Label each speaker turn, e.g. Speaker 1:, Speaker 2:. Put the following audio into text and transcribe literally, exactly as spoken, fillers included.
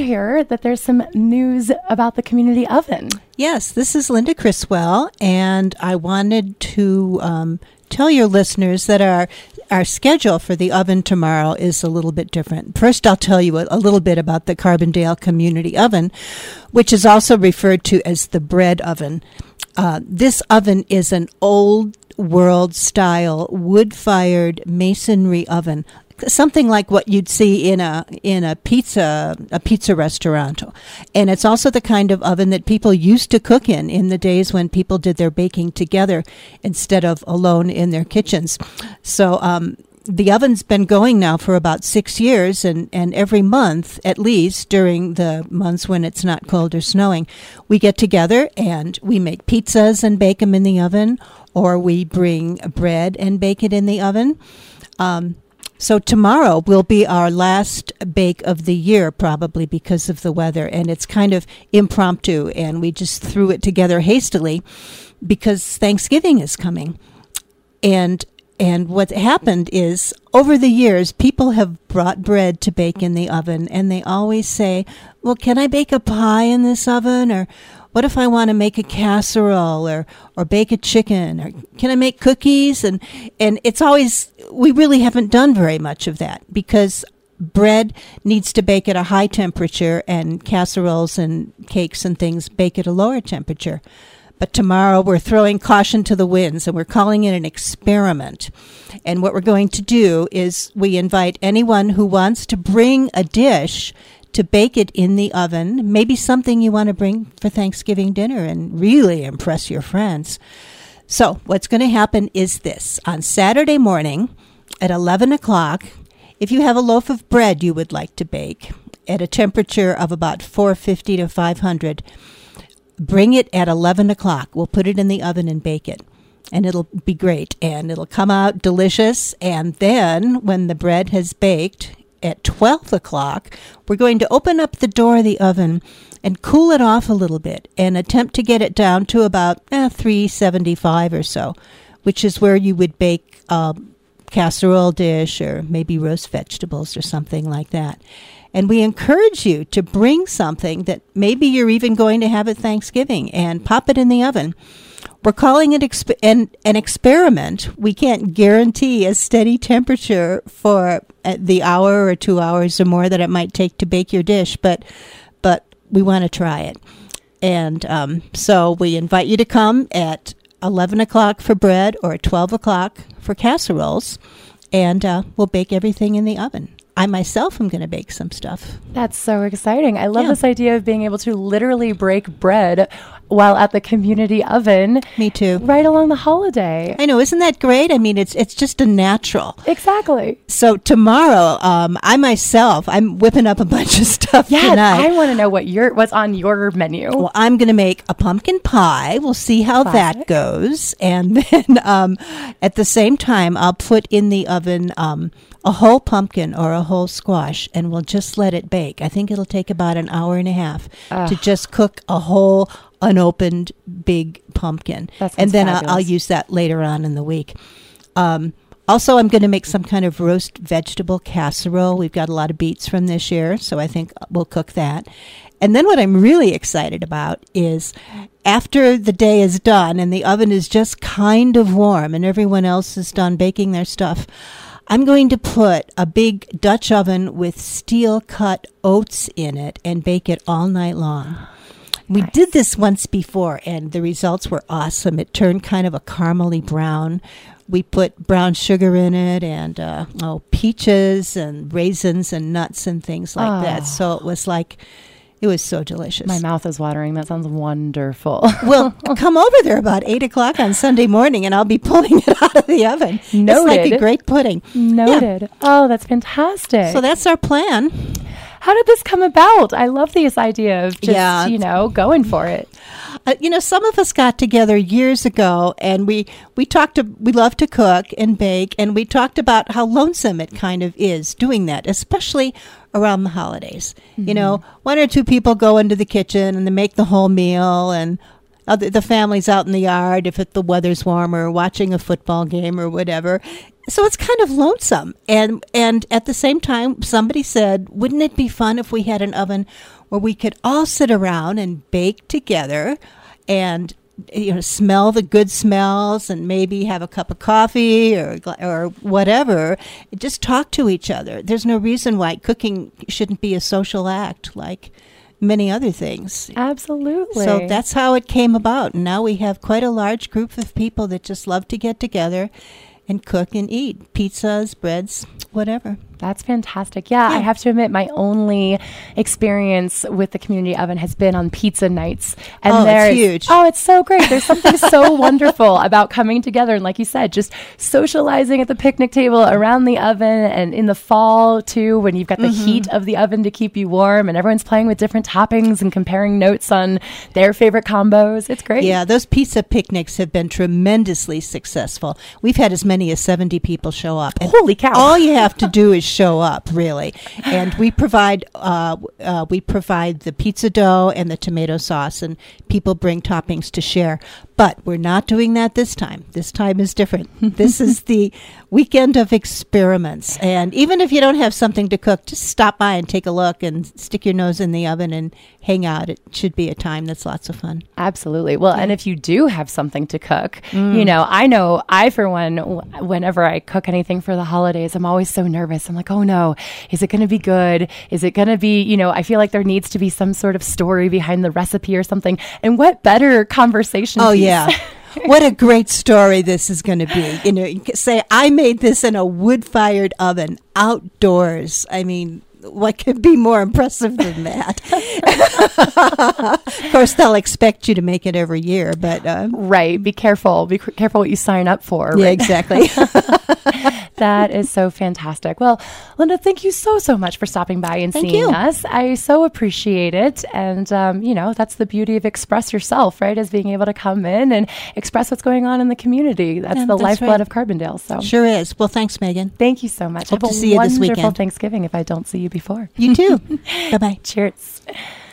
Speaker 1: hear that there's some news about the community oven.
Speaker 2: Yes, this is Linda Criswell, and I wanted to um, tell your listeners that our our schedule for the oven tomorrow is a little bit different. First, I'll tell you a, a little bit about the Carbondale Community Oven, which is also referred to as the bread oven. Uh, this oven is an old world style wood-fired masonry oven, something like what you'd see in a in a pizza a pizza restaurant. And it's also the kind of oven that people used to cook in in the days when people did their baking together instead of alone in their kitchens. So um, the oven's been going now for about six years, and, and every month, at least during the months when it's not cold or snowing, we get together and we make pizzas and bake them in the oven, or we bring bread and bake it in the oven. Um, So tomorrow will be our last bake of the year, probably because of the weather, and it's kind of impromptu, and we just threw it together hastily because Thanksgiving is coming. And and what happened is, over the years, people have brought bread to bake in the oven, and they always say, well, can I bake a pie in this oven? Or what if I want to make a casserole or, or bake a chicken? Or can I make cookies? And, and it's always, we really haven't done very much of that because bread needs to bake at a high temperature and casseroles and cakes and things bake at a lower temperature. But tomorrow we're throwing caution to the winds, and we're calling it an experiment. And what we're going to do is we invite anyone who wants to bring a dish to bake it in the oven, maybe something you want to bring for Thanksgiving dinner and really impress your friends. So what's going to happen is this. On Saturday morning at eleven o'clock, if you have a loaf of bread you would like to bake at a temperature of about four fifty to five hundred, bring it at eleven o'clock. We'll put it in the oven and bake it. And it'll be great. And it'll come out delicious. And then when the bread has baked at twelve o'clock, we're going to open up the door of the oven and cool it off a little bit and attempt to get it down to about eh, three seventy-five or so, which is where you would bake a casserole dish or maybe roast vegetables or something like that. And we encourage you to bring something that maybe you're even going to have at Thanksgiving and pop it in the oven. We're calling it exp- an, an experiment. We can't guarantee a steady temperature for uh, the hour or two hours or more that it might take to bake your dish, but but we want to try it. And um, so we invite you to come at eleven o'clock for bread or twelve o'clock for casseroles, and uh, we'll bake everything in the oven. I myself am going to bake some stuff.
Speaker 1: That's so exciting. I love
Speaker 2: Yeah.
Speaker 1: this idea of being able to literally break bread while at the community oven.
Speaker 2: Me too.
Speaker 1: Right along the holiday.
Speaker 2: I know, isn't that great? I mean, it's it's just a natural.
Speaker 1: Exactly.
Speaker 2: So tomorrow, um, I myself, I'm whipping up a bunch of stuff
Speaker 1: Yeah,
Speaker 2: tonight.
Speaker 1: I want to know what your what's on your menu.
Speaker 2: Well, I'm going to make a pumpkin pie. We'll see how
Speaker 1: Classic.
Speaker 2: that goes. And then um, at the same time, I'll put in the oven um, a whole pumpkin or a whole squash, and we'll just let it bake. I think it'll take about an hour and a half
Speaker 1: Ugh.
Speaker 2: to just cook a whole unopened big pumpkin.
Speaker 1: That sounds
Speaker 2: And then I'll, I'll
Speaker 1: fabulous.
Speaker 2: use that later on in the week. Um, also, I'm going to make some kind of roast vegetable casserole. We've got a lot of beets from this year, so I think we'll cook that. And then what I'm really excited about is after the day is done and the oven is just kind of warm and everyone else is done baking their stuff, I'm going to put a big Dutch oven with steel-cut oats in it and bake it all night long. We
Speaker 1: Nice.
Speaker 2: did this once before, and the results were awesome. It turned kind of a caramely brown. We put brown sugar in it and uh, oh, peaches and raisins and nuts and things like
Speaker 1: Oh.
Speaker 2: that. So it was like, it was so delicious.
Speaker 1: My mouth is watering. That sounds wonderful.
Speaker 2: Well, come over there about eight o'clock on Sunday morning, and I'll be pulling it out of the oven. It's like a
Speaker 1: Noted.
Speaker 2: great pudding.
Speaker 1: Noted. Oh, that's fantastic.
Speaker 2: So that's our plan.
Speaker 1: How did this come about? I love this idea of just,
Speaker 2: Yeah.
Speaker 1: you know, going for it.
Speaker 2: Uh, you know, some of us got together years ago, and we we talked. To, we love to cook and bake, and we talked about how lonesome it kind of is doing that, especially around the holidays. Mm-hmm. You know, one or two people go into the kitchen and they make the whole meal, and other, the family's out in the yard if it, the weather's warmer, watching a football game or whatever. So it's kind of lonesome. And and at the same time, somebody said, wouldn't it be fun if we had an oven where we could all sit around and bake together and, you know, smell the good smells and maybe have a cup of coffee or or whatever. Just talk to each other. There's no reason why cooking shouldn't be a social act like many other things.
Speaker 1: Absolutely.
Speaker 2: So that's how it came about. And now we have quite a large group of people that just love to get together and cook and eat pizzas, breads, whatever.
Speaker 1: That's fantastic. Yeah, yeah, I have to admit, my only experience with the community oven has been on pizza nights. And
Speaker 2: oh, it's huge.
Speaker 1: Oh, it's so great. There's something so wonderful about coming together. And like you said, just socializing at the picnic table around the oven, and in the fall, too, when you've got the mm-hmm. heat of the oven to keep you warm and everyone's playing with different toppings and comparing notes on their favorite combos. It's great.
Speaker 2: Yeah, those pizza picnics have been tremendously successful. We've had as many as seventy people show up. And
Speaker 1: holy cow.
Speaker 2: All you have to do is show up, really. And we provide uh, uh, we provide the pizza dough and the tomato sauce, and people bring toppings to share. But we're not doing that this time. This time is different. This is the weekend of experiments. And even if you don't have something to cook, just stop by and take a look and stick your nose in the oven and hang out. It should be a time that's lots of fun.
Speaker 1: Absolutely. Well, yeah. And if you do have something to cook,
Speaker 2: mm.
Speaker 1: you know, I know I, for one, whenever I cook anything for the holidays, I'm always so nervous. I'm like, oh no, is it going to be good? Is it going to be, you know, I feel like there needs to be some sort of story behind the recipe or something. And what better conversation
Speaker 2: Oh,
Speaker 1: piece?
Speaker 2: Yeah. What a great story this is going to be. You know, you can say, I made this in a wood-fired oven outdoors. I mean, what could be more impressive than that? Of course, they'll expect you to make it every year, but... Uh,
Speaker 1: right. Be careful. Be c- careful what you sign up for.
Speaker 2: Yeah,
Speaker 1: right?
Speaker 2: exactly.
Speaker 1: That is so fantastic. Well, Linda, thank you so, so much for stopping by and
Speaker 2: thank
Speaker 1: seeing
Speaker 2: you.
Speaker 1: us. I so appreciate it. And, um, you know, that's the beauty of Express Yourself, right, is being able to come in and express what's going on in the community. That's
Speaker 2: yeah,
Speaker 1: the
Speaker 2: that's
Speaker 1: lifeblood
Speaker 2: right.
Speaker 1: of Carbondale. So
Speaker 2: Sure is. Well, thanks, Megan.
Speaker 1: Thank you so much.
Speaker 2: Hope
Speaker 1: Have
Speaker 2: to
Speaker 1: a
Speaker 2: see you this
Speaker 1: wonderful
Speaker 2: weekend.
Speaker 1: Thanksgiving if I don't see you before.
Speaker 2: You too. Bye-bye.
Speaker 1: Cheers.